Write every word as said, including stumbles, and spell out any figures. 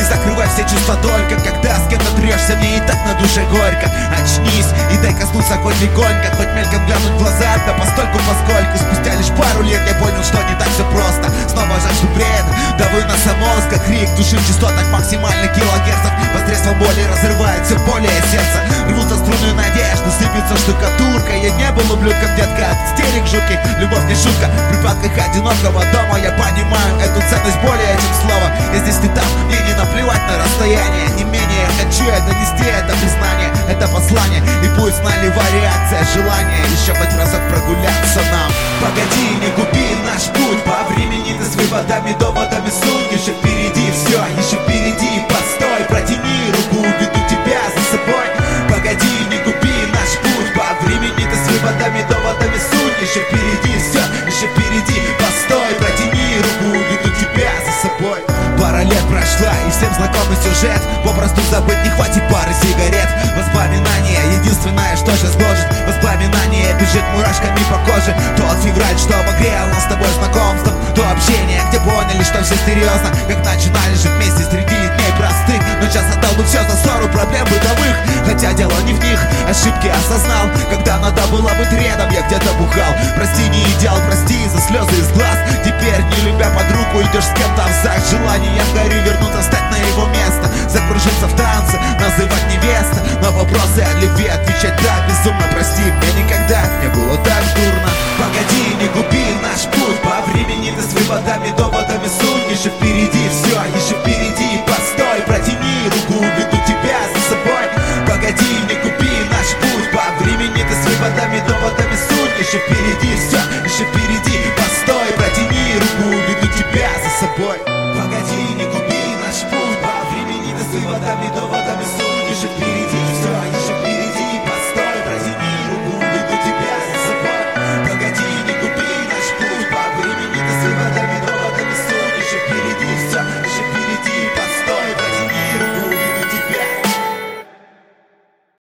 закрывай все чувства только когда с кем-то трешься, мне и так на душе горько. Очнись и дай коснуться хоть легонько, хоть мельком глянуть в глаза, да постольку поскольку спустя лишь пару лет я понял, что не так все просто. Снова жажду бред, да выноса мозга, крик души в частотах максимальных килогерцев. Посредством боли разрывает все более сердце, рвутся струны надежды, сыпется штукатурка. Я не был ублюдком, детка, от истерик жутких. Любовь не шутка, в припадках одинокого дома я понимаю эту ценность более чем слово. Я здесь не там, мне не наплевать на расстояние. Не менее хочу я донести это признание, это послание. И пусть налево реакция, желание еще хоть разок прогуляться нам. Погоди, не губи наш путь по времени, ты с выводами, доводами суть. Еще впереди все, еще впереди, постой, протяни руку, веду тебя за собой. Погоди, не губи наш путь по времени, ты с выводами, доводами суть. Еще впереди все, еще впереди, постой, протяни руку, веду тебя за собой. Пара лет прошла и всем знакомый сюжет, попросту забыть не хватит пары сигарет. Воспоминания, единственное, что сейчас гложет, воспоминания бежит мурашками по коже. Тот февраль, что обогрел нас с тобой знакомством, то общение, где поняли, что все серьезно, как начинали жить вместе среди дней простых. Но час отдал бы все за ссору проблем бытовых, хотя дело не в них, ошибки осознал, когда надо было быть рядом, я где-то бухал. Прости, не идеал, прости за слезы из глаз. Теперь, не любя подругу, идешь с кем-то в ЗАГС. Желание в горе вернуться, встать на его место, закружиться в танце, называть невеста. На вопросы о любви отвечать да, безумно прости, мне никогда не было так дурно. Погоди, не губи наш путь по времени, ты с выводами, доводами суть. Еще впереди все, еще впереди, постой, протяни руку, веду тебя за собой. Погоди, не губи наш путь по времени, ты с выводами, доводами суть. Еще впереди все,